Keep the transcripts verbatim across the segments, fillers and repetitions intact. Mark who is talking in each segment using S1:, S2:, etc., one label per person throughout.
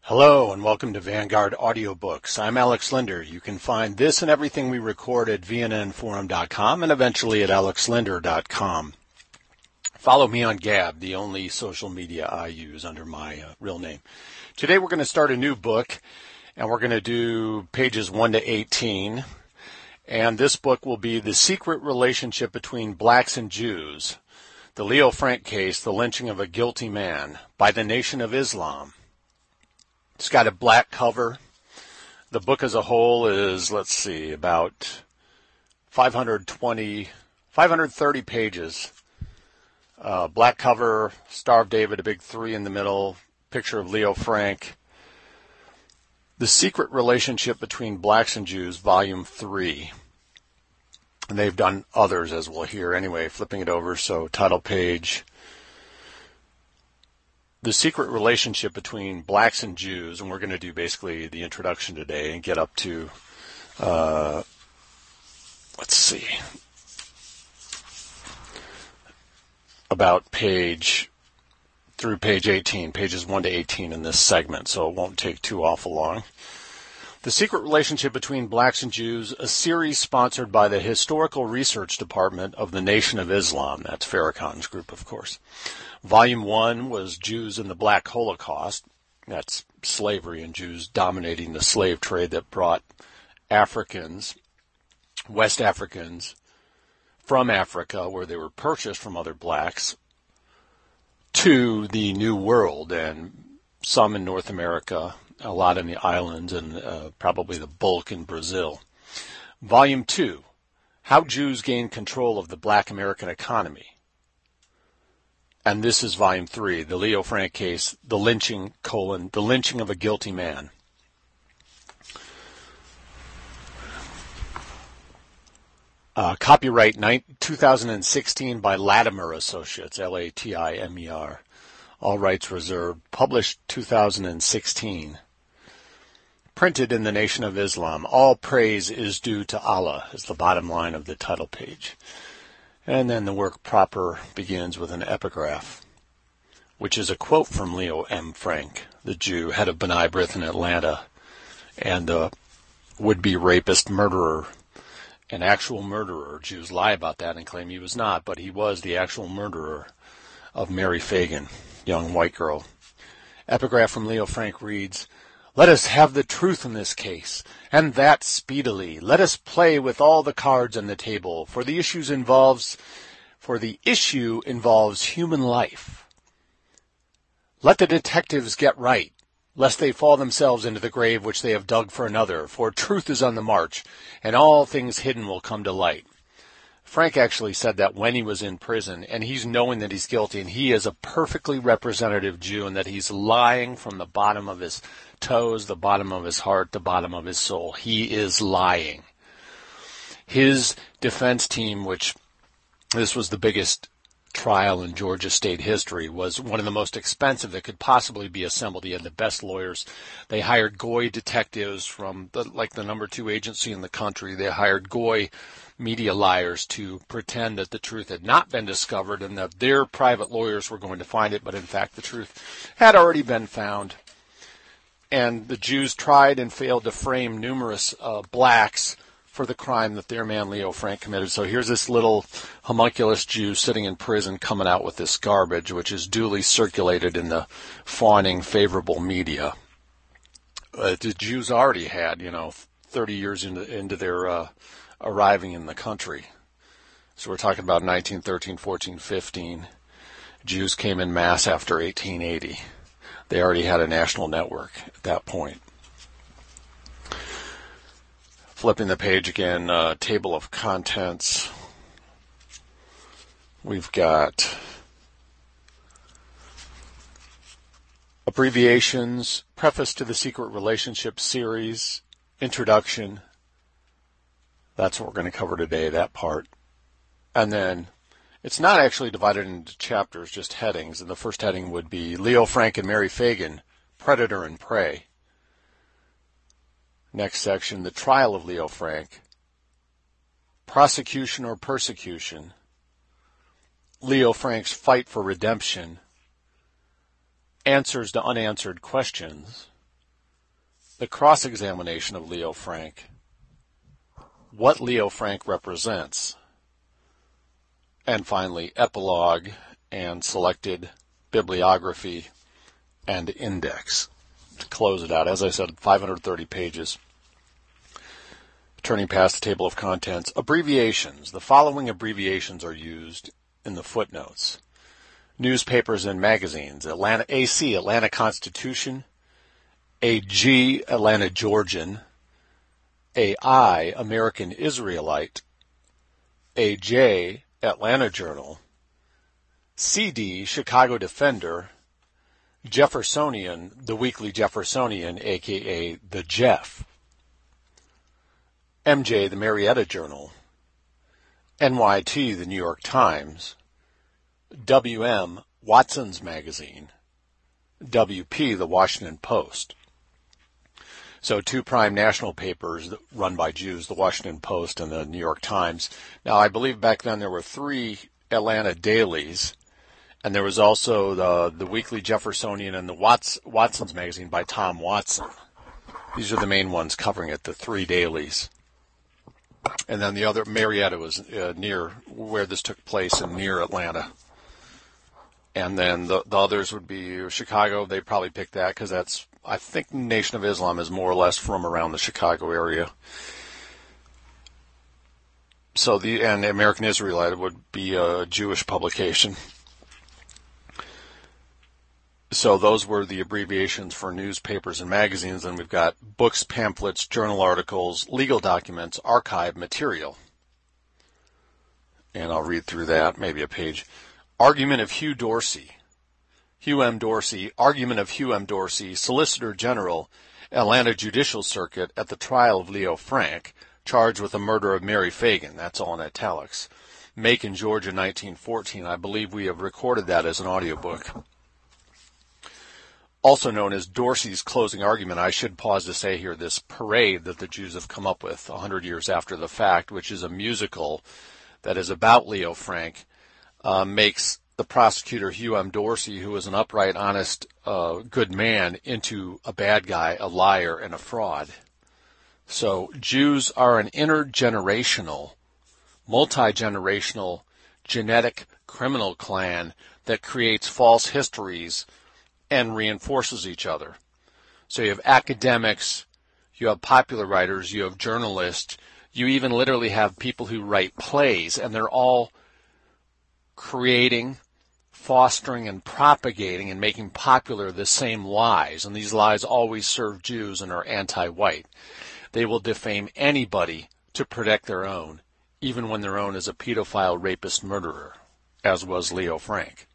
S1: Hello and welcome to Vanguard Audiobooks. I'm Alex Linder. You can find this and everything we record at V N N forum dot com and eventually at alex linder dot com. Follow me on Gab, the only social media I use under my uh, real name. Today we're going to start a new book and we're going to do pages one to eighteen. And this book will be The Secret Relationship Between Blacks and Jews, the Leo Frank Case, The Lynching of a Guilty Man by the Nation of Islam. It's got a black cover. The book as a whole is, let's see, about five hundred twenty, five hundred thirty pages. Uh, black cover, Star of David, a big three in the middle, picture of Leo Frank. The Secret Relationship Between Blacks and Jews, Volume three. And they've done others, as we'll hear. Anyway, flipping it over, so title page. The Secret Relationship Between Blacks and Jews, and we're going to do basically the introduction today and get up to, uh, let's see, about page, through page eighteen, pages one to eighteen in this segment, so it won't take too awful long. The Secret Relationship Between Blacks and Jews, a series sponsored by the Historical Research Department of the Nation of Islam. That's Farrakhan's group, of course. Volume one was Jews in the Black Holocaust. That's slavery and Jews dominating the slave trade that brought Africans, West Africans, from Africa, where they were purchased from other blacks, to the New World, and some in North America, a lot in the islands, and uh, probably the bulk in Brazil. Volume two, How Jews Gained Control of the Black American Economy. And this is Volume three, The Leo Frank Case, The Lynching, colon, The Lynching of a Guilty Man. Uh, copyright two thousand sixteen by Latimer Associates, L A T I M E R. All rights reserved. Published two thousand sixteen. Printed in the Nation of Islam. All praise is due to Allah, is the bottom line of the title page. And then the work proper begins with an epigraph, which is a quote from Leo M. Frank, the Jew, head of B'nai B'rith in Atlanta, and the would-be rapist murderer, an actual murderer. Jews lie about that and claim he was not, but he was the actual murderer of Mary Fagan, young white girl. Epigraph from Leo Frank reads, "Let us have the truth in this case, and that speedily. Let us play with all the cards on the table, for the issues involves, for the issue involves human life. Let the detectives get right, lest they fall themselves into the grave which they have dug for another, for truth is on the march, and all things hidden will come to light." Frank actually said that when he was in prison, and he's knowing that he's guilty, and he is a perfectly representative Jew, and that he's lying from the bottom of his toes, the bottom of his heart, the bottom of his soul. He is lying. His defense team, which this was the biggest trial in Georgia state history, was one of the most expensive that could possibly be assembled. He had the best lawyers. They hired Goy detectives from the, like the number two agency in the country. They hired Goy media liars to pretend that the truth had not been discovered and that their private lawyers were going to find it, but in fact the truth had already been found. And the Jews tried and failed to frame numerous uh, blacks for the crime that their man Leo Frank committed. So here's this little homunculus Jew sitting in prison coming out with this garbage, which is duly circulated in the fawning favorable media. Uh, the Jews already had, you know, thirty years into, into their uh, arriving in the country. So we're talking about nineteen thirteen, fourteen, fifteen. Jews came in mass after eighteen eighty. They already had a national network at that point. Flipping the page again, uh, table of contents. We've got abbreviations, preface to the Secret Relationship series, introduction. That's what we're going to cover today, that part. And then it's not actually divided into chapters, just headings. And the first heading would be Leo Frank and Mary Fagan, Predator and Prey. Next section, the trial of Leo Frank. Prosecution or persecution. Leo Frank's fight for redemption. Answers to unanswered questions. the cross-examination of Leo Frank, what Leo Frank represents, and finally, epilogue and selected bibliography and index. To close it out, as I said, five hundred thirty pages. Turning past the table of contents, abbreviations. The following abbreviations are used in the footnotes. Newspapers and magazines: Atlanta A C, Atlanta Constitution; A G, Atlanta Georgian; A I, American Israelite; A J, Atlanta Journal; C D, Chicago Defender; Jeffersonian, the Weekly Jeffersonian, aka the Jeff; M J, the Marietta Journal; N Y T, the New York Times; W M, Watson's Magazine; W P, the Washington Post. So two prime national papers run by Jews, the Washington Post and the New York Times. Now, I believe back then there were three Atlanta dailies, and there was also the, the Weekly Jeffersonian and the Watts, Watson's Magazine by Tom Watson. These are the main ones covering it, the three dailies. And then the other, Marietta, was uh, near where this took place and near Atlanta. And then the, the others would be Chicago. They probably picked that because that's, I think, Nation of Islam is more or less from around the Chicago area. So the, and American Israelite would be a Jewish publication. So those were the abbreviations for newspapers and magazines. And we've got books, pamphlets, journal articles, legal documents, archive material. And I'll read through that, maybe a page. Argument of Hugh Dorsey. Hugh M. Dorsey, argument of Hugh M. Dorsey, Solicitor General, Atlanta Judicial Circuit, at the trial of Leo Frank, charged with the murder of Mary Fagan. That's all in italics. Macon, Georgia, nineteen fourteen. I believe we have recorded that as an audiobook. Also known as Dorsey's closing argument. I should pause to say here, this parade that the Jews have come up with a hundred years after the fact, which is a musical that is about Leo Frank, uh, makes the prosecutor Hugh M. Dorsey, who was an upright, honest, uh, good man, into a bad guy, a liar, and a fraud. So Jews are an intergenerational, multi-generational, genetic criminal clan that creates false histories and reinforces each other. So you have academics, you have popular writers, you have journalists, you even literally have people who write plays, and they're all creating, fostering, and propagating and making popular the same lies. And these lies always serve Jews and are anti-white. They will defame anybody to protect their own, even when their own is a pedophile, rapist, murderer, as was Leo Frank.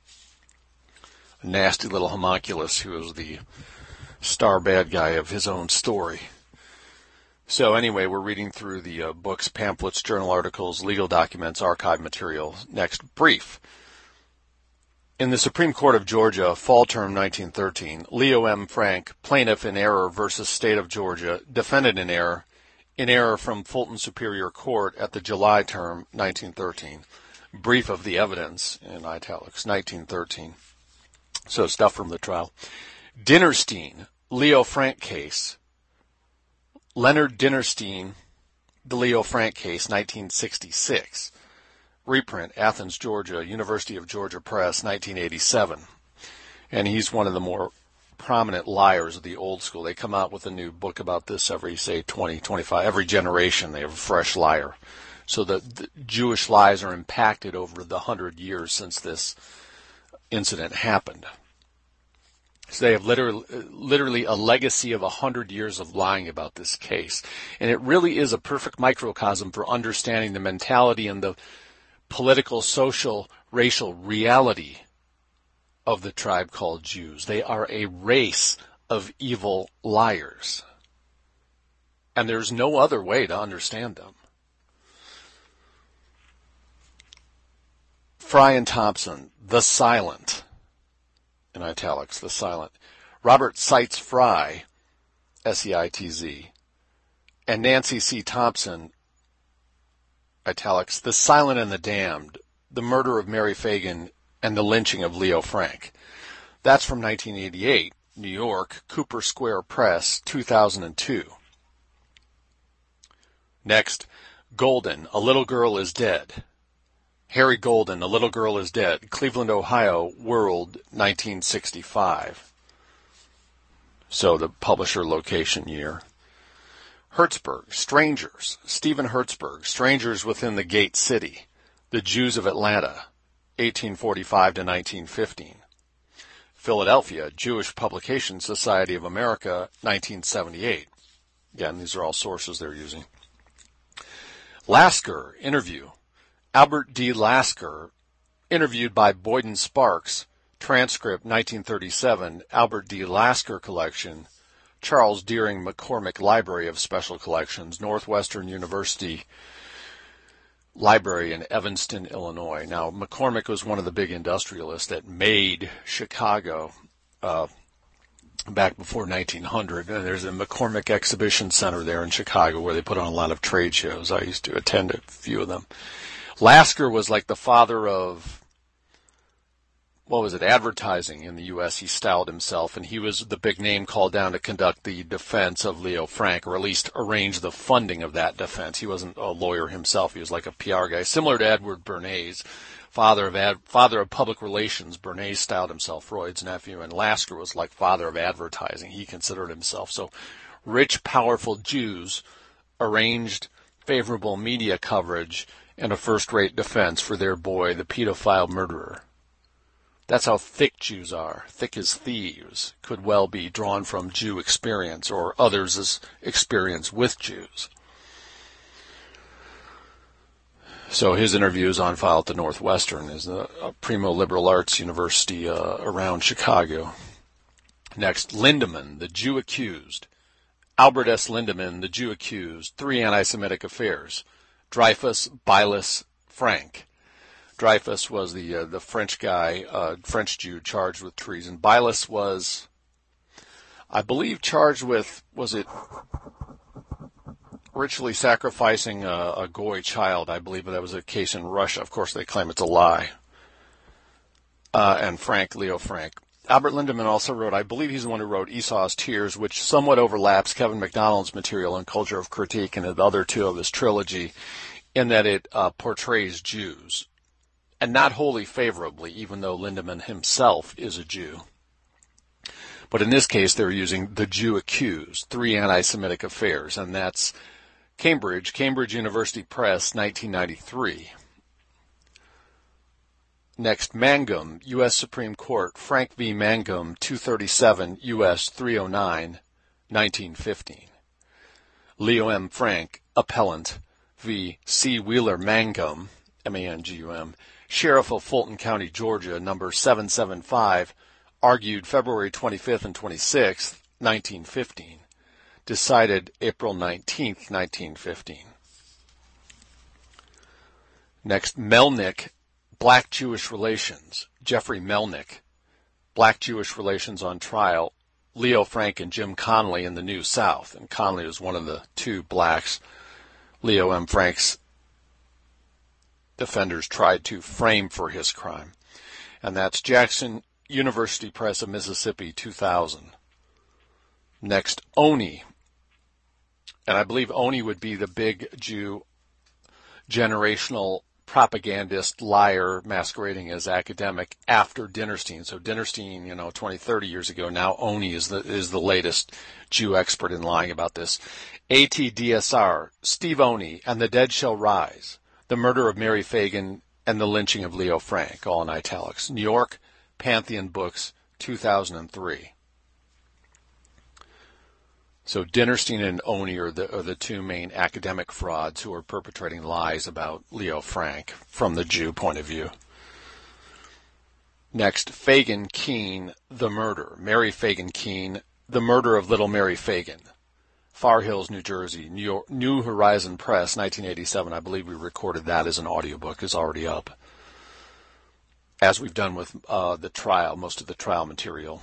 S1: A nasty little homunculus who was the star bad guy of his own story. So anyway, we're reading through the uh, books, pamphlets, journal articles, legal documents, archive material. Next, brief. In the Supreme Court of Georgia, fall term nineteen thirteen, Leo M. Frank, plaintiff in error versus State of Georgia, defendant in error, in error from Fulton Superior Court at the July term nineteen thirteen. Brief of the evidence, in italics, nineteen thirteen. So stuff from the trial. Dinerstein, Leo Frank case. Leonard Dinerstein, the Leo Frank case, nineteen sixty-six. Reprint, Athens, Georgia, University of Georgia Press, nineteen eighty-seven. And he's one of the more prominent liars of the old school. They come out with a new book about this every, say, twenty, twenty-five. Every generation they have a fresh liar. So the, the Jewish lies are impacted over the hundred years since this incident happened. So they have literally, literally a legacy of a hundred years of lying about this case. And it really is a perfect microcosm for understanding the mentality and the political, social, racial reality of the tribe called Jews. They are a race of evil liars. And there's no other way to understand them. Fry and Thompson, the silent, in italics, the silent. Robert Seitz Fry, S E I T Z, and Nancy C. Thompson, italics, the silent and the damned, the murder of Mary Fagan, and the lynching of Leo Frank. That's from nineteen eighty-eight. New York, Cooper Square Press, two thousand two. Next, Golden, A Little Girl is Dead. Harry Golden, A Little Girl is Dead, Cleveland, Ohio, World, nineteen sixty-five. So the publisher, location, year. Hertzberg, Strangers, Stephen Hertzberg, Strangers Within the Gate City, The Jews of Atlanta, eighteen forty-five to nineteen fifteen. Philadelphia, Jewish Publication Society of America, nineteen seventy-eight. Again, these are all sources they're using. Lasker, interview. Albert D. Lasker, interviewed by Boyden Sparks, transcript nineteen thirty-seven, Albert D. Lasker collection, Charles Deering McCormick Library of Special Collections, Northwestern University Library in Evanston, Illinois. Now, McCormick was one of the big industrialists that made Chicago uh, back before nineteen hundred. And there's a McCormick Exhibition Center there in Chicago where they put on a lot of trade shows. I used to attend a few of them. Lasker was like the father of, what was it, advertising in the U S, he styled himself, and he was the big name called down to conduct the defense of Leo Frank, or at least arrange the funding of that defense. He wasn't a lawyer himself. He was like a P R guy, similar to Edward Bernays, father of ad, father of public relations. Bernays styled himself Freud's nephew, and Lasker was like father of advertising. He considered himself. So rich, powerful Jews arranged favorable media coverage and a first-rate defense for their boy, the pedophile murderer. That's how thick Jews are. Thick as thieves could well be drawn from Jew experience or others' experience with Jews. So his interview is on file at the Northwestern, is a, a primo liberal arts university uh, around Chicago. Next, Lindemann, the Jew accused. Albert S. Lindemann, the Jew accused. Three anti-Semitic affairs. Dreyfus, Beilis, Frank. Dreyfus was the uh, the French guy, uh, French Jew charged with treason. Beilis was, I believe, charged with, was it ritually sacrificing a, a Goy child? I believe that was a case in Russia. Of course, they claim it's a lie. Uh, and Frank, Leo Frank. Albert Lindemann also wrote, I believe he's the one who wrote Esau's Tears, which somewhat overlaps Kevin MacDonald's material in Culture of Critique and the other two of his trilogy, in that it uh, portrays Jews, and not wholly favorably, even though Lindemann himself is a Jew. But in this case, they're using The Jew Accused, Three Anti-Semitic Affairs, and that's Cambridge, Cambridge University Press, nineteen ninety-three. Next, Mangum, U S Supreme Court, Frank v. Mangum, two thirty-seven, U S three oh nine, nineteen fifteen. Leo M. Frank, Appellant, v. C. Wheeler Mangum, M A N G U M, Sheriff of Fulton County, Georgia, number seven seventy-five, argued February twenty-fifth and twenty-sixth, nineteen fifteen. Decided April nineteenth, nineteen fifteen. Next, Melnick, Black Jewish Relations, Jeffrey Melnick, Black Jewish Relations on Trial, Leo Frank and Jim Conley in the New South. And Conley was one of the two blacks Leo M. Frank's defenders tried to frame for his crime. And that's Jackson University Press of Mississippi, two thousand. Next, Oni. And I believe Oni would be the big Jew generational propagandist, liar, masquerading as academic after Dinerstein. So Dinerstein, you know, twenty, thirty years ago. Now Oni is the is the latest Jew expert in lying about this. A T D S R, Steve Oni, and the Dead Shall Rise. The Murder of Mary Fagan and the Lynching of Leo Frank, all in italics. New York, Pantheon Books, two thousand three. So Dinerstein and Oni are the, are the two main academic frauds who are perpetrating lies about Leo Frank from the Jew point of view. Next, Fagan Keene, The Murder. Mary Fagan Keene, The Murder of Little Mary Fagan. Far Hills, New Jersey, New, York, New Horizon Press, nineteen eighty-seven. I believe we recorded that as an audiobook. It's already up. As we've done with uh, the trial, most of the trial material.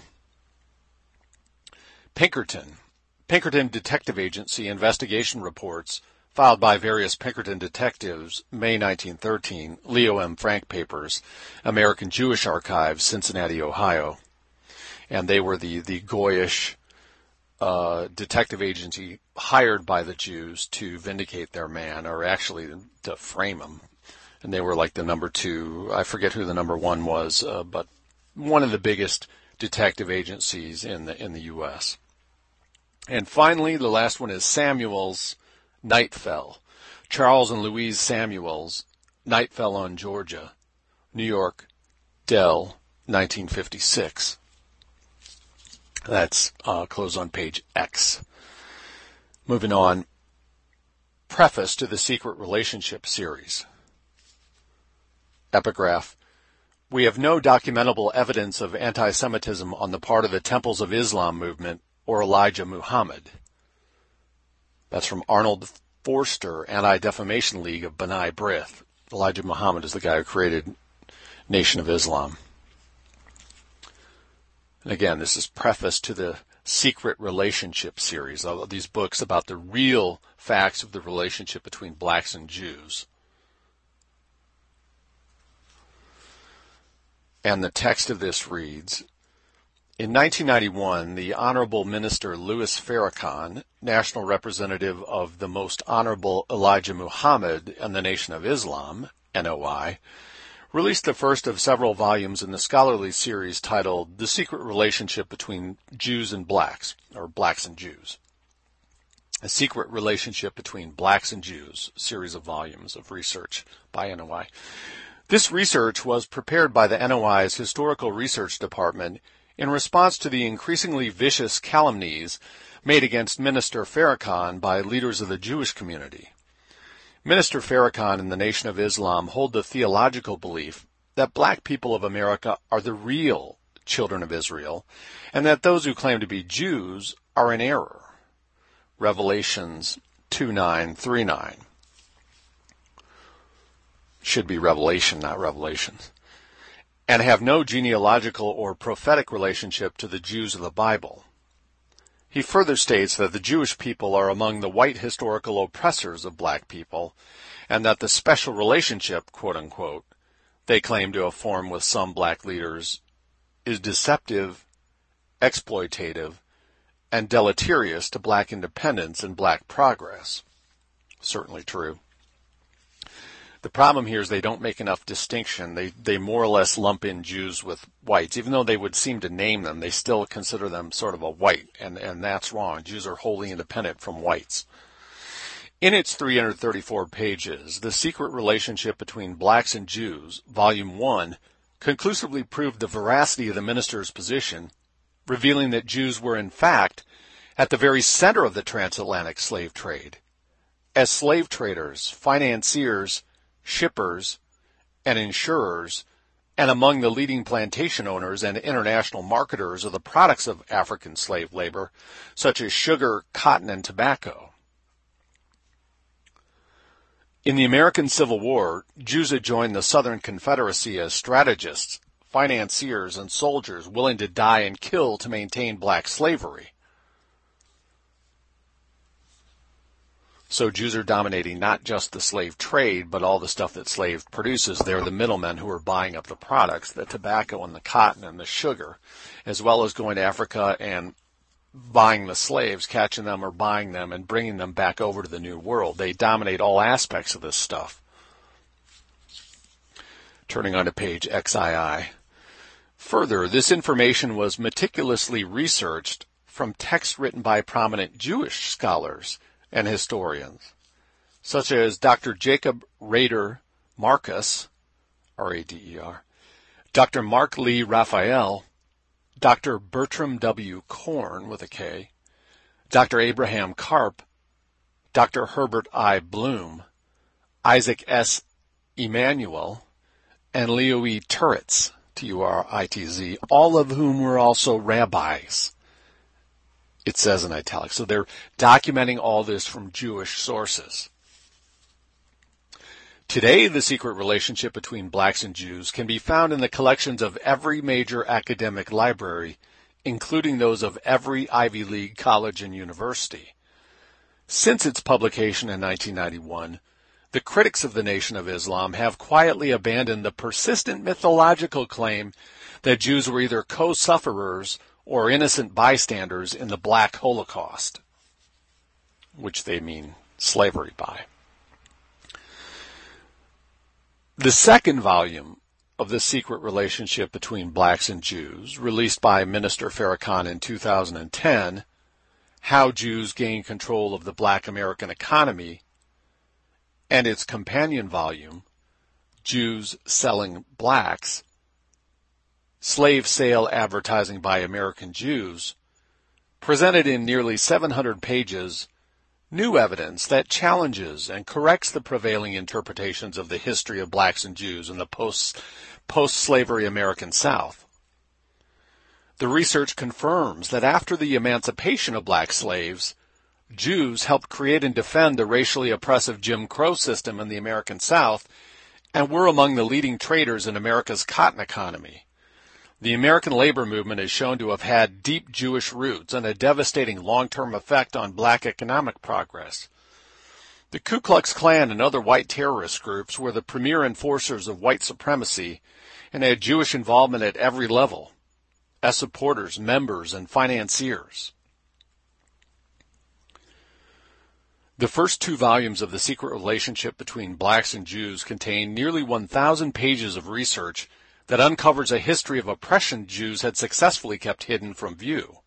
S1: Pinkerton. Pinkerton Detective Agency investigation reports filed by various Pinkerton detectives, May nineteen thirteen, Leo M. Frank papers, American Jewish Archives, Cincinnati, Ohio. and they were the, the Goyish uh, detective agency hired by the Jews to vindicate their man, or actually to frame him. And they were like the number two, I forget who the number one was, uh, but one of the biggest detective agencies in the in the U S. And finally, the last one is Samuels, Night Fell. Charles and Louise Samuels, Night Fell on Georgia, New York, Dell, nineteen fifty-six. That's uh, closed on page X. Moving on, preface to the Secret Relationship series. Epigraph. We have no documentable evidence of anti-Semitism on the part of the Temples of Islam movement or Elijah Muhammad. That's from Arnold Forster, Anti-Defamation League of B'nai B'rith. Elijah Muhammad is the guy who created Nation of Islam. And again, this is preface to the Secret Relationship series, all of these books about the real facts of the relationship between blacks and Jews. And the text of this reads, in nineteen ninety-one, the Honorable Minister Louis Farrakhan, National Representative of the Most Honorable Elijah Muhammad and the Nation of Islam, N O I, released the first of several volumes in the scholarly series titled The Secret Relationship Between Jews and Blacks, or Blacks and Jews. A Secret Relationship Between Blacks and Jews, a series of volumes of research by N O I. This research was prepared by the N O I's Historical Research Department in response to the increasingly vicious calumnies made against Minister Farrakhan by leaders of the Jewish community. Minister Farrakhan and the Nation of Islam hold the theological belief that black people of America are the real children of Israel, and that those who claim to be Jews are in error. Revelations two nine three nine. Should be Revelation, not Revelations. And have no genealogical or prophetic relationship to the Jews of the Bible. He further states that the Jewish people are among the white historical oppressors of black people, and that the special relationship, quote-unquote, they claim to have formed with some black leaders is deceptive, exploitative, and deleterious to black independence and black progress. Certainly true. The problem here is they don't make enough distinction. They they more or less lump in Jews with whites. Even though they would seem to name them, they still consider them sort of a white, and, and that's wrong. Jews are wholly independent from whites. In its three hundred thirty-four pages, The Secret Relationship Between Blacks and Jews, Volume one, conclusively proved the veracity of the minister's position, revealing that Jews were in fact at the very center of the transatlantic slave trade. As slave traders, financiers, shippers, and insurers, and among the leading plantation owners and international marketers of the products of African slave labor, such as sugar, cotton, and tobacco. In the American Civil War, Jews had joined the Southern Confederacy as strategists, financiers, and soldiers willing to die and kill to maintain black slavery. So Jews are dominating not just the slave trade, but all the stuff that slave produces. They're the middlemen who are buying up the products, the tobacco and the cotton and the sugar, as well as going to Africa and buying the slaves, catching them or buying them and bringing them back over to the New World. They dominate all aspects of this stuff. Turning on to page X I I. Further, this information was meticulously researched from texts written by prominent Jewish scholars and historians, such as Doctor Jacob Rader Marcus, R A D E R, Doctor Mark Lee Raphael, Doctor Bertram W. Korn, with a K, Doctor Abraham Karp, Doctor Herbert I. Bloom, Isaac S. Emanuel, and Leo E. Turitz, T U R I T Z, all of whom were also rabbis. It says in italics. So they're documenting all this from Jewish sources. Today, the secret relationship between blacks and Jews can be found in the collections of every major academic library, including those of every Ivy League college and university. Since its publication in nineteen ninety-one, the critics of the Nation of Islam have quietly abandoned the persistent mythological claim that Jews were either co-sufferers or innocent bystanders in the Black Holocaust, which they mean slavery by. The second volume of The Secret Relationship Between Blacks and Jews, released by Minister Farrakhan in two thousand ten, How Jews Gained Control of the Black American Economy, and its companion volume, Jews Selling Blacks, Slave Sale Advertising by American Jews, presented in nearly seven hundred pages new evidence that challenges and corrects the prevailing interpretations of the history of blacks and Jews in the post, post-slavery American South. The research confirms that after the emancipation of black slaves, Jews helped create and defend the racially oppressive Jim Crow system in the American South and were among the leading traders in America's cotton economy. The American labor movement is shown to have had deep Jewish roots and a devastating long-term effect on black economic progress. The Ku Klux Klan and other white terrorist groups were the premier enforcers of white supremacy and had Jewish involvement at every level, as supporters, members, and financiers. The first two volumes of The Secret Relationship Between Blacks and Jews contain nearly one thousand pages of research that uncovers a history of oppression Jews had successfully kept hidden from view.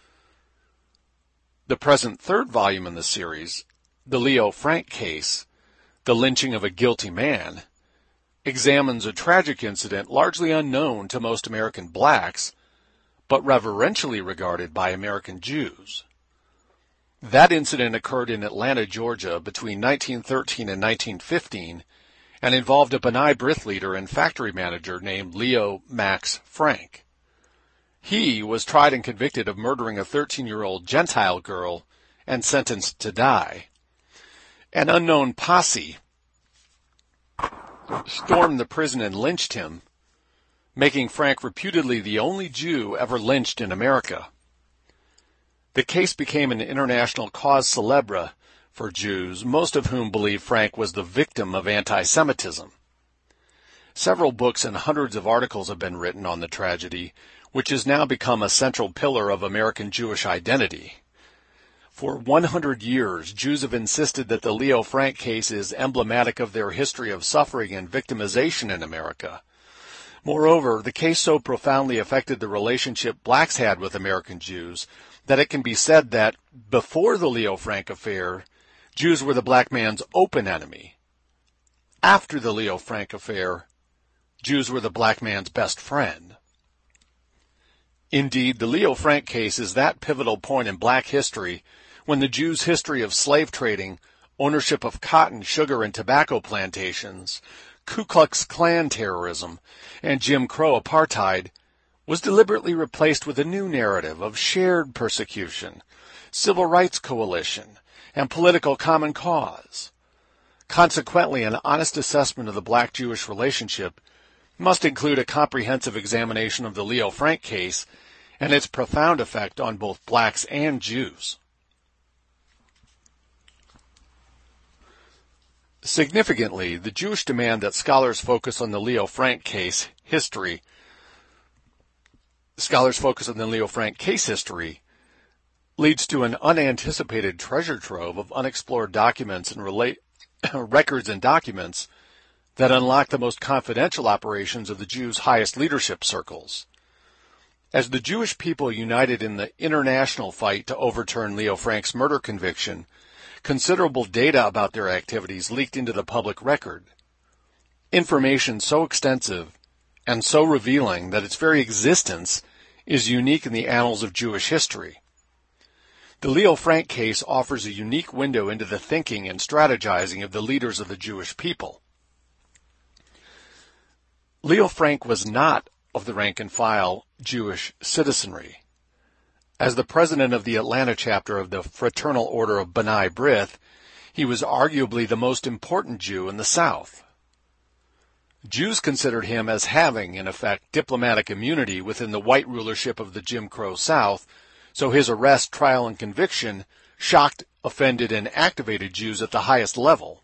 S1: The present third volume in the series, The Leo Frank Case, The Lynching of a Guilty Man, examines a tragic incident largely unknown to most American blacks, but reverentially regarded by American Jews. That incident occurred in Atlanta, Georgia between nineteen thirteen and nineteen fifteen, and involved a B'nai B'rith leader and factory manager named Leo Max Frank. He was tried and convicted of murdering a thirteen-year-old Gentile girl and sentenced to die. An unknown posse stormed the prison and lynched him, making Frank reputedly the only Jew ever lynched in America. The case became an international cause célèbre for Jews, most of whom believe Frank was the victim of anti-Semitism. Several books and hundreds of articles have been written on the tragedy, which has now become a central pillar of American Jewish identity. For one hundred years, Jews have insisted that the Leo Frank case is emblematic of their history of suffering and victimization in America. Moreover, the case so profoundly affected the relationship blacks had with American Jews that it can be said that before the Leo Frank affair, Jews were the black man's open enemy. After the Leo Frank affair, Jews were the black man's best friend. Indeed, the Leo Frank case is that pivotal point in black history when the Jews' history of slave trading, ownership of cotton, sugar, and tobacco plantations, Ku Klux Klan terrorism, and Jim Crow apartheid was deliberately replaced with a new narrative of shared persecution, civil rights coalition, and political common cause. Consequently, an honest assessment of the black-Jewish relationship must include a comprehensive examination of the Leo Frank case and its profound effect on both blacks and Jews. Significantly, the Jewish demand that scholars focus on the Leo Frank case history scholars focus on the Leo Frank case history leads to an unanticipated treasure trove of unexplored documents and relate, records and documents that unlock the most confidential operations of the Jews' highest leadership circles. As the Jewish people united in the international fight to overturn Leo Frank's murder conviction, considerable data about their activities leaked into the public record. Information so extensive and so revealing that its very existence is unique in the annals of Jewish history. The Leo Frank case offers a unique window into the thinking and strategizing of the leaders of the Jewish people. Leo Frank was not of the rank-and-file Jewish citizenry. As the president of the Atlanta chapter of the Fraternal Order of B'nai B'rith, he was arguably the most important Jew in the South. Jews considered him as having, in effect, diplomatic immunity within the white rulership of the Jim Crow South, so his arrest, trial, and conviction shocked, offended, and activated Jews at the highest level.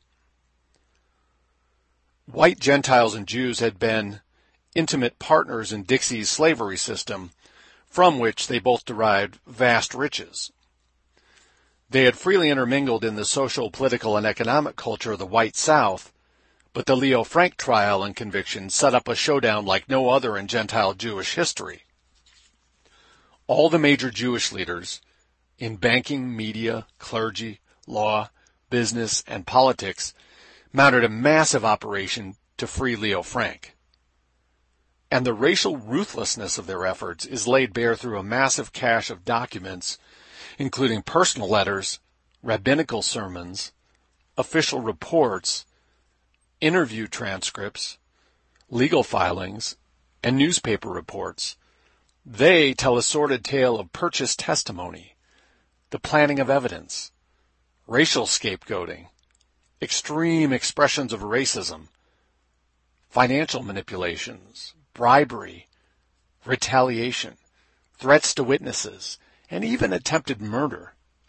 S1: White Gentiles and Jews had been intimate partners in Dixie's slavery system from which they both derived vast riches. They had freely intermingled in the social, political, and economic culture of the white South, but the Leo Frank trial and conviction set up a showdown like no other in Gentile Jewish history. All the major Jewish leaders in banking, media, clergy, law, business, and politics mounted a massive operation to free Leo Frank. And the racial ruthlessness of their efforts is laid bare through a massive cache of documents, including personal letters, rabbinical sermons, official reports, interview transcripts, legal filings, and newspaper reports. They tell a sordid tale of purchased testimony, the planting of evidence, racial scapegoating, extreme expressions of racism, financial manipulations, bribery, retaliation, threats to witnesses, and even attempted murder.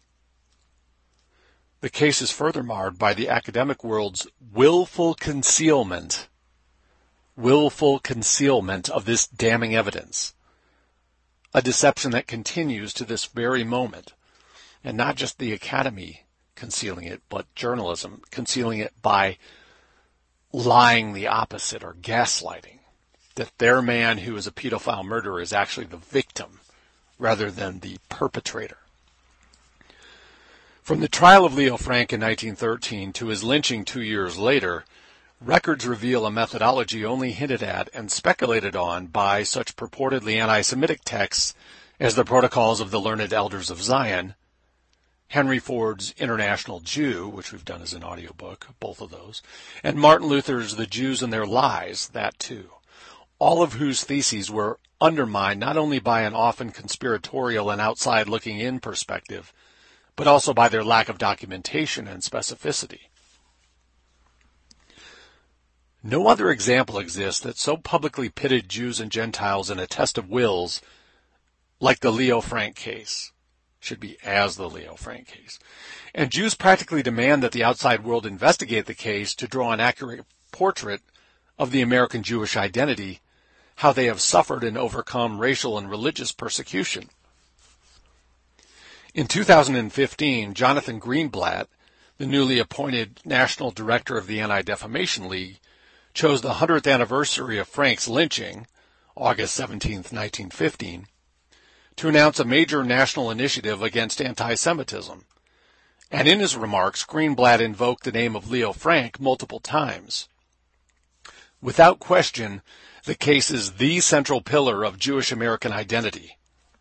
S1: The case is further marred by the academic world's willful concealment, willful concealment of this damning evidence, a deception that continues to this very moment, and not just the academy concealing it, but journalism concealing it by lying the opposite or gaslighting, that their man who is a pedophile murderer is actually the victim rather than the perpetrator. From the trial of Leo Frank in nineteen thirteen to his lynching two years later, records reveal a methodology only hinted at and speculated on by such purportedly anti-Semitic texts as the Protocols of the Learned Elders of Zion, Henry Ford's International Jew, which we've done as an audiobook, both of those, and Martin Luther's The Jews and Their Lies, that too, all of whose theses were undermined not only by an often conspiratorial and outside-looking-in perspective, but also by their lack of documentation and specificity. No other example exists that so publicly pitted Jews and Gentiles in a test of wills like the Leo Frank case. Should be as the Leo Frank case. And Jews practically demand that the outside world investigate the case to draw an accurate portrait of the American Jewish identity, how they have suffered and overcome racial and religious persecution. In two thousand fifteen, Jonathan Greenblatt, the newly appointed National Director of the Anti-Defamation League, chose the hundredth anniversary of Frank's lynching, August seventeenth, nineteen fifteen, to announce a major national initiative against anti-Semitism. And in his remarks, Greenblatt invoked the name of Leo Frank multiple times. Without question, the case is the central pillar of Jewish American identity.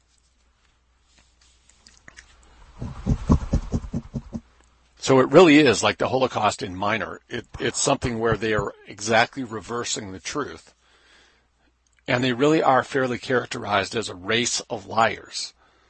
S1: So it really is like the Holocaust in minor. It, it's something where they are exactly reversing the truth. And they really are fairly characterized as a race of liars.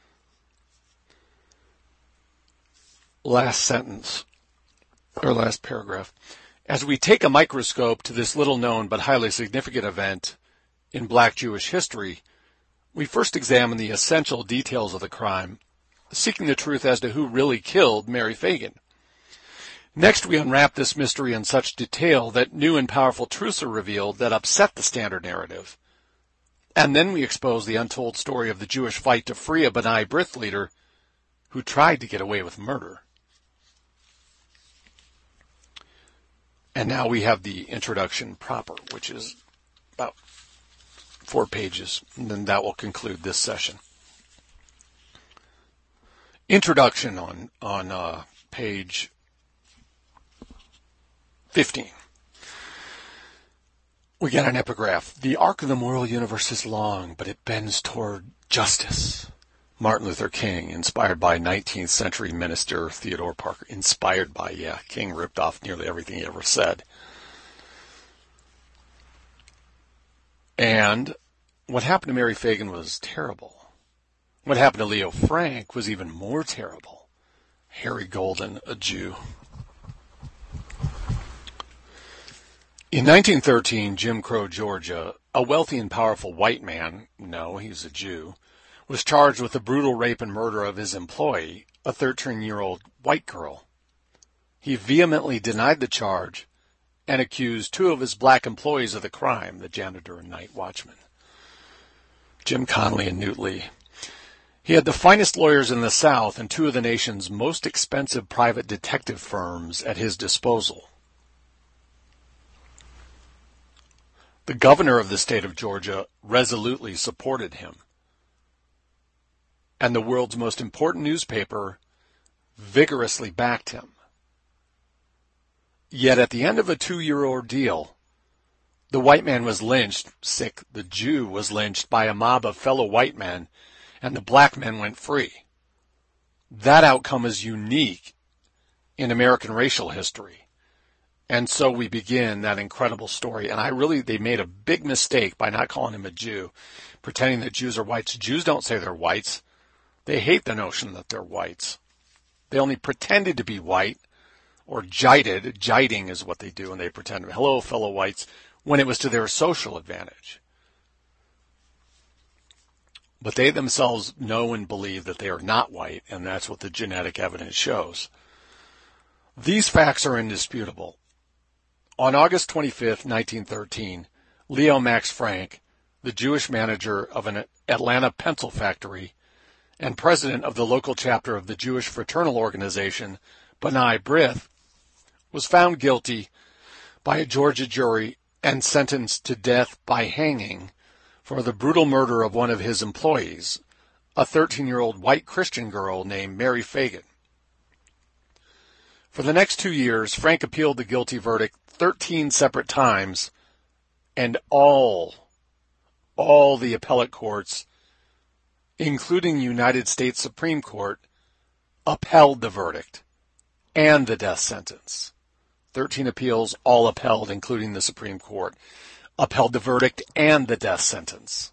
S1: Last sentence, or last paragraph. As we take a microscope to this little-known but highly significant event in Black Jewish history, we first examine the essential details of the crime, seeking the truth as to who really killed Mary Phagan. Next, we unwrap this mystery in such detail that new and powerful truths are revealed that upset the standard narrative. And then we expose the untold story of the Jewish fight to free a B'nai B'rith leader who tried to get away with murder. And now we have the introduction proper, which is about four pages, and then that will conclude this session. Introduction on, on uh, page fifteen. We get an epigraph. The arc of the moral universe is long, but it bends toward justice. Martin Luther King, inspired by nineteenth century minister Theodore Parker. Inspired by, yeah, King ripped off nearly everything he ever said. And what happened to Mary Phagan was terrible. What happened to Leo Frank was even more terrible. Harry Golden, a Jew. In nineteen thirteen, Jim Crow, Georgia, a wealthy and powerful white man, no, he's a Jew, was charged with the brutal rape and murder of his employee, a thirteen-year-old white girl. He vehemently denied the charge and accused two of his black employees of the crime, the janitor and night watchman, Jim Conley and Newt Lee. He had the finest lawyers in the South and two of the nation's most expensive private detective firms at his disposal. The governor of the state of Georgia resolutely supported him, and the world's most important newspaper vigorously backed him. Yet at the end of a two-year ordeal, the white man was lynched, sick, the Jew was lynched by a mob of fellow white men, and the black men went free. That outcome is unique in American racial history. And so we begin that incredible story. And I really, they made a big mistake by not calling him a Jew, pretending that Jews are whites. Jews don't say they're whites. They hate the notion that they're whites. They only pretended to be white, or jited. Jiting is what they do, and they pretend, hello, fellow whites, when it was to their social advantage. But they themselves know and believe that they are not white, and that's what the genetic evidence shows. These facts are indisputable. On August twenty-fifth, nineteen thirteen, Leo Max Frank, the Jewish manager of an Atlanta pencil factory and president of the local chapter of the Jewish fraternal organization, B'nai B'rith, was found guilty by a Georgia jury and sentenced to death by hanging for the brutal murder of one of his employees, a thirteen-year-old white Christian girl named Mary Fagan. For the next two years, Frank appealed the guilty verdict thirteen separate times, and all, all the appellate courts, including the United States Supreme Court, upheld the verdict and the death sentence. Thirteen appeals, all upheld, including the Supreme Court, upheld the verdict and the death sentence.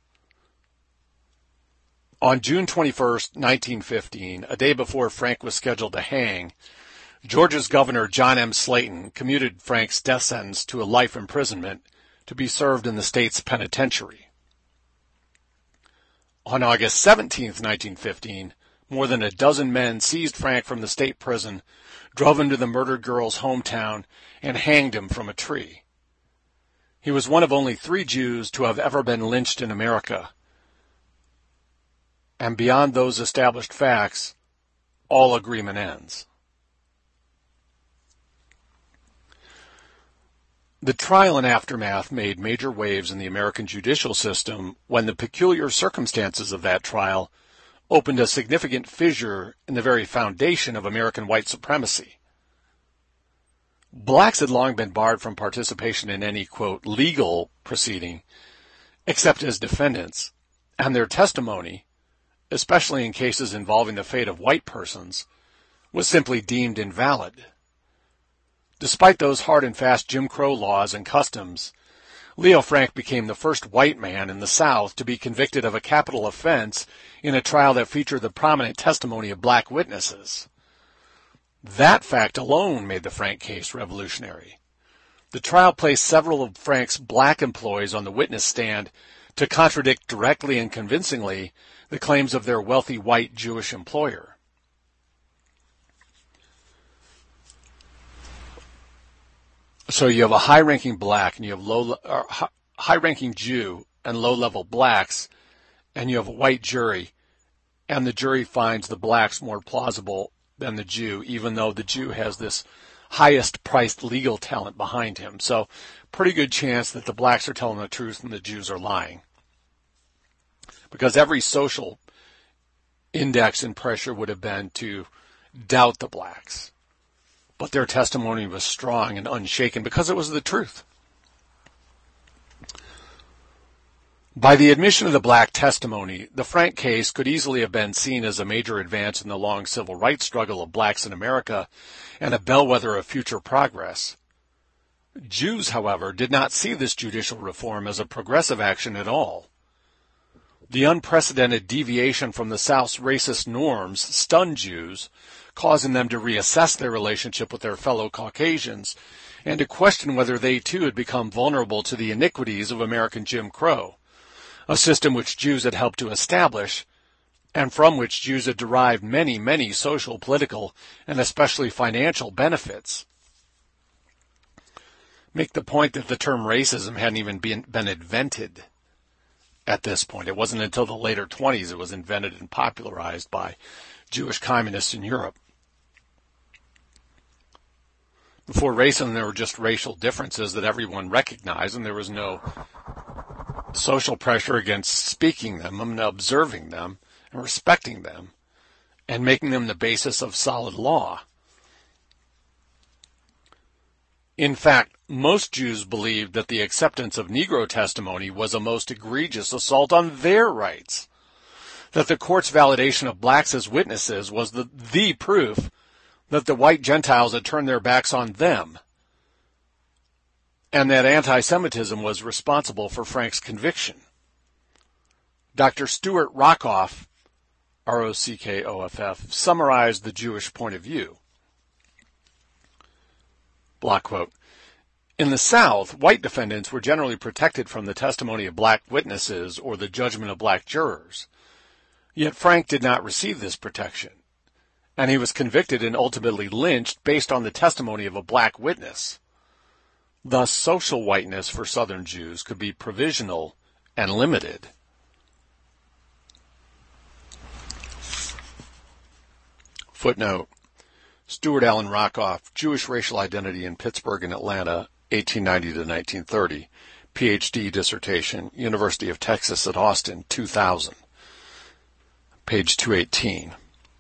S1: On June twenty-first, nineteen fifteen, a day before Frank was scheduled to hang, Georgia's Governor John M. Slayton commuted Frank's death sentence to a life imprisonment to be served in the state's penitentiary. On August seventeenth, nineteen fifteen, more than a dozen men seized Frank from the state prison, drove him to the murdered girl's hometown, and hanged him from a tree. He was one of only three Jews to have ever been lynched in America. And beyond those established facts, all agreement ends. The trial and aftermath made major waves in the American judicial system when the peculiar circumstances of that trial opened a significant fissure in the very foundation of American white supremacy. Blacks had long been barred from participation in any, quote, legal proceeding, except as defendants, and their testimony, especially in cases involving the fate of white persons, was simply deemed invalid. Despite those hard and fast Jim Crow laws and customs, Leo Frank became the first white man in the South to be convicted of a capital offense in a trial that featured the prominent testimony of black witnesses. That fact alone made the Frank case revolutionary. The trial placed several of Frank's black employees on the witness stand to contradict directly and convincingly the claims of their wealthy white Jewish employer. So you have a high-ranking black, and you have low, or high-ranking Jew and low-level blacks, and you have a white jury, and the jury finds the blacks more plausible than the Jew, even though the Jew has this highest-priced legal talent behind him. So pretty good chance that the blacks are telling the truth and the Jews are lying. Because every social index and pressure would have been to doubt the blacks. But their testimony was strong and unshaken because it was the truth. By the admission of the black testimony, the Frank case could easily have been seen as a major advance in the long civil rights struggle of blacks in America and a bellwether of future progress. Jews, however, did not see this judicial reform as a progressive action at all. The unprecedented deviation from the South's racist norms stunned Jews, causing them to reassess their relationship with their fellow Caucasians and to question whether they too had become vulnerable to the iniquities of American Jim Crow, a system which Jews had helped to establish and from which Jews had derived many, many social, political, and especially financial benefits. Make the point that the term racism hadn't even been, been invented at this point. It wasn't until the later twenties it was invented and popularized by Jewish communists in Europe. Before racism, there were just racial differences that everyone recognized, and there was no social pressure against speaking them and observing them and respecting them and making them the basis of solid law. In fact, most Jews believed that the acceptance of Negro testimony was a most egregious assault on their rights, that the court's validation of blacks as witnesses was the, the proof that the white Gentiles had turned their backs on them, and that anti-Semitism was responsible for Frank's conviction. Doctor Stuart Rockoff, R O C K O F F, summarized the Jewish point of view. Block quote, "In the South, white defendants were generally protected from the testimony of black witnesses or the judgment of black jurors. Yet Frank did not receive this protection, and he was convicted and ultimately lynched based on the testimony of a black witness. Thus, social whiteness for Southern Jews could be provisional and limited." Footnote, Stuart Allen Rockoff, Jewish Racial Identity in Pittsburgh and Atlanta, eighteen ninety to nineteen thirty, P H D dissertation, University of Texas at Austin, two thousand, page two eighteen.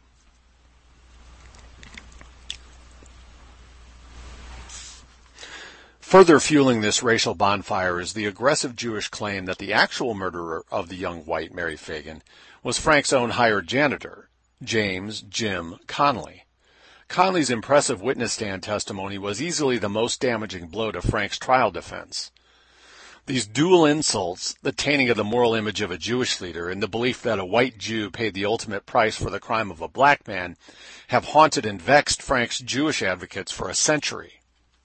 S1: Further fueling this racial bonfire is the aggressive Jewish claim that the actual murderer of the young white Mary Fagan was Frank's own hired janitor, James Jim Connolly. Connolly's impressive witness stand testimony was easily the most damaging blow to Frank's trial defense. These dual insults, the tainting of the moral image of a Jewish leader and the belief that a white Jew paid the ultimate price for the crime of a black man, have haunted and vexed Frank's Jewish advocates for a century.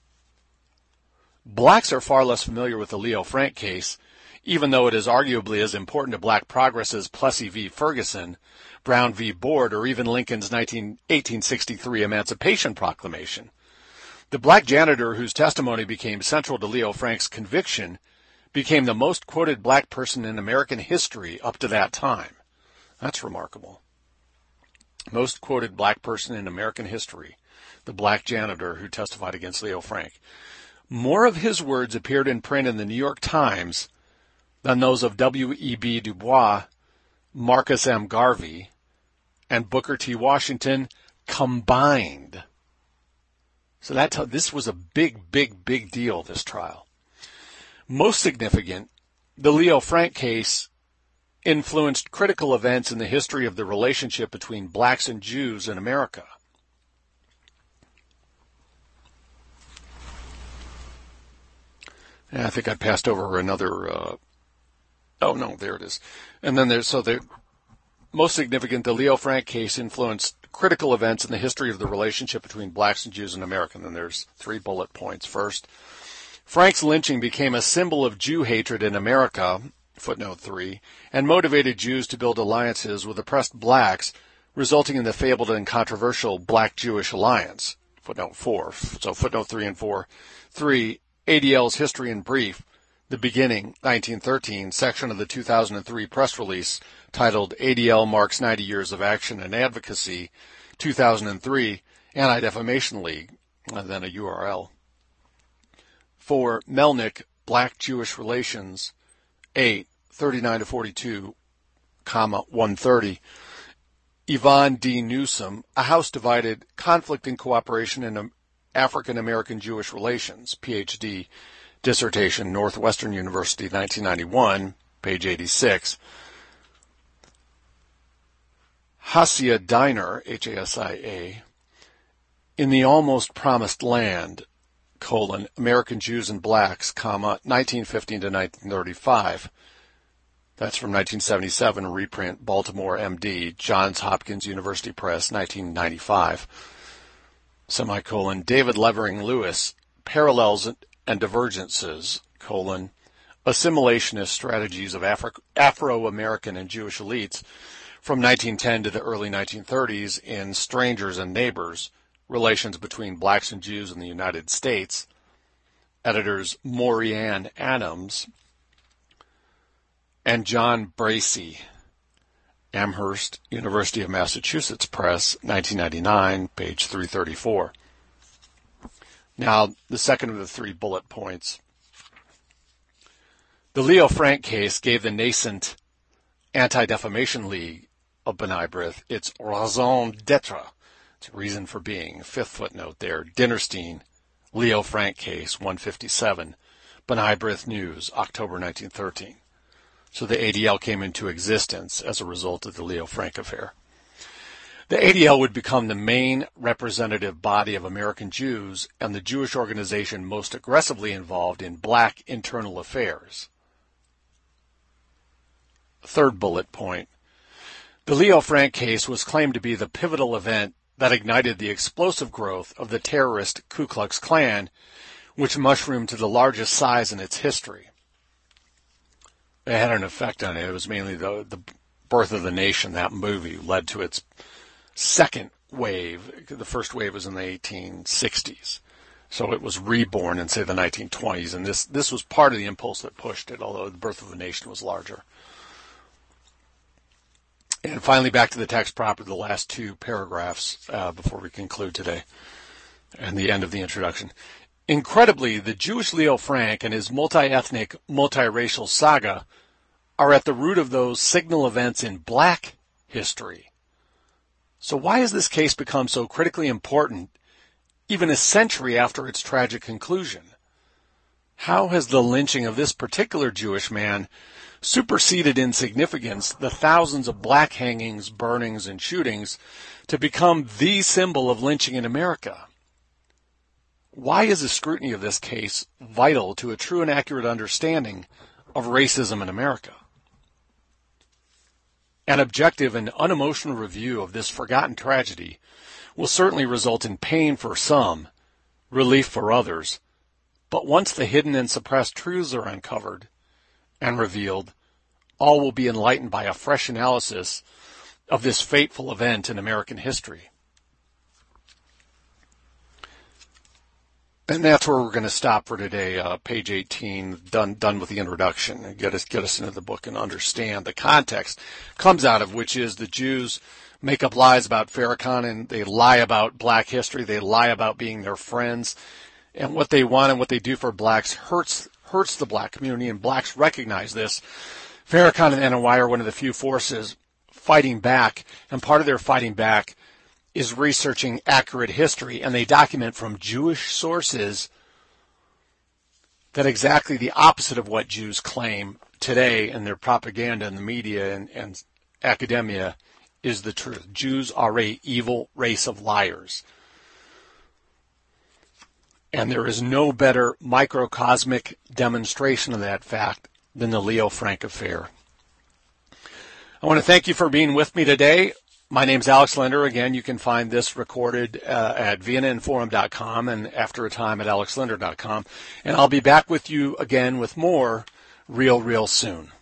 S1: Blacks are far less familiar with the Leo Frank case, even though it is arguably as important to black progress as Plessy v. Ferguson, Brown v. Board, or even Lincoln's eighteen sixty-three Emancipation Proclamation. The black janitor whose testimony became central to Leo Frank's conviction became the most quoted black person in American history up to that time. That's remarkable. Most quoted black person in American history, the black janitor who testified against Leo Frank. More of his words appeared in print in the New York Times than those of W E B Du Bois, Marcus M. Garvey, and Booker T. Washington combined. So that's how, this was a big, big, big deal, this trial. Most significant, the Leo Frank case influenced critical events in the history of the relationship between blacks and Jews in America. And I think I passed over another, uh, oh no, there it is. And then there's, so the most significant, the Leo Frank case influenced critical events in the history of the relationship between blacks and Jews in America. And then there's three bullet points. First, Frank's lynching became a symbol of Jew hatred in America, footnote three, and motivated Jews to build alliances with oppressed blacks, resulting in the fabled and controversial Black-Jewish alliance, footnote four. So footnote three and four. Three, A D L's History in Brief, the beginning, nineteen thirteen, section of the two thousand three press release titled A D L Marks ninety Years of Action and Advocacy, two thousand three, Anti-Defamation League, and then a U R L. Four, Melnick, Black-Jewish Relations, eight, thirty-nine to forty-two, comma, one thirty. Yvonne D. Newsom, A House Divided, Conflict and Cooperation in African-American Jewish Relations, P H D dissertation, Northwestern University, nineteen ninety-one, page eighty-six. Hasia Diner, H A S I A, In the Almost Promised Land, colon, American Jews and Blacks, comma, nineteen fifteen to nineteen thirty-five. That's from nineteen seventy-seven, reprint, Baltimore, M D, Johns Hopkins University Press, nineteen ninety-five. Semicolon, David Levering Lewis, Parallels and Divergences, colon, Assimilationist Strategies of Afro- Afro-American and Jewish Elites from nineteen ten to the early nineteen thirties in Strangers and Neighbors, Relations Between Blacks and Jews in the United States. Editors Maurianne Adams. and John Bracey, Amherst, University of Massachusetts Press, nineteen ninety-nine, page three thirty-four. Now, the second of the three bullet points. The Leo Frank case gave the nascent Anti-Defamation League of B'nai B'rith its raison d'etre, its reason for being. Fifth footnote there. Dinnerstein, Leo Frank case, one fifty-seven, B'nai B'rith News, October nineteen thirteen. So the A D L came into existence as a result of the Leo Frank affair. The A D L would become the main representative body of American Jews and the Jewish organization most aggressively involved in black internal affairs. Third bullet point. The Leo Frank case was claimed to be the pivotal event that ignited the explosive growth of the terrorist Ku Klux Klan, which mushroomed to the largest size in its history. It had an effect on it. It was mainly the, the birth of the nation. That movie led to its second wave. The first wave was in the eighteen sixties. So it was reborn in, say, the nineteen twenties. And this, this was part of the impulse that pushed it, although the birth of the nation was larger. And finally, back to the text proper, the last two paragraphs uh, before we conclude today and the end of the introduction. Incredibly, the Jewish Leo Frank and his multi-ethnic, multiracial saga are at the root of those signal events in black history. So why has this case become so critically important even a century after its tragic conclusion? How has the lynching of this particular Jewish man superseded in significance the thousands of black hangings, burnings, and shootings to become the symbol of lynching in America? Why is the scrutiny of this case vital to a true and accurate understanding of racism in America? An objective and unemotional review of this forgotten tragedy will certainly result in pain for some, relief for others, but once the hidden and suppressed truths are uncovered and revealed, all will be enlightened by a fresh analysis of this fateful event in American history. And that's where we're going to stop for today, uh, page eighteen, done done with the introduction, and get us get us into the book and understand the context comes out of which is the Jews make up lies about Farrakhan, and they lie about black history, they lie about being their friends, and what they want and what they do for blacks hurts hurts the black community, and blacks recognize this. Farrakhan and N O I are one of the few forces fighting back, and part of their fighting back is researching accurate history, and they document from Jewish sources that exactly the opposite of what Jews claim today in their propaganda in the media and, and academia is the truth. Jews are a evil race of liars. And there is no better microcosmic demonstration of that fact than the Leo Frank affair. I want to thank you for being with me today. My name's Alex Linder. Again, you can find this recorded uh, at vienna inforum dot com and after a time at alex linder dot com. And I'll be back with you again with more real, real soon.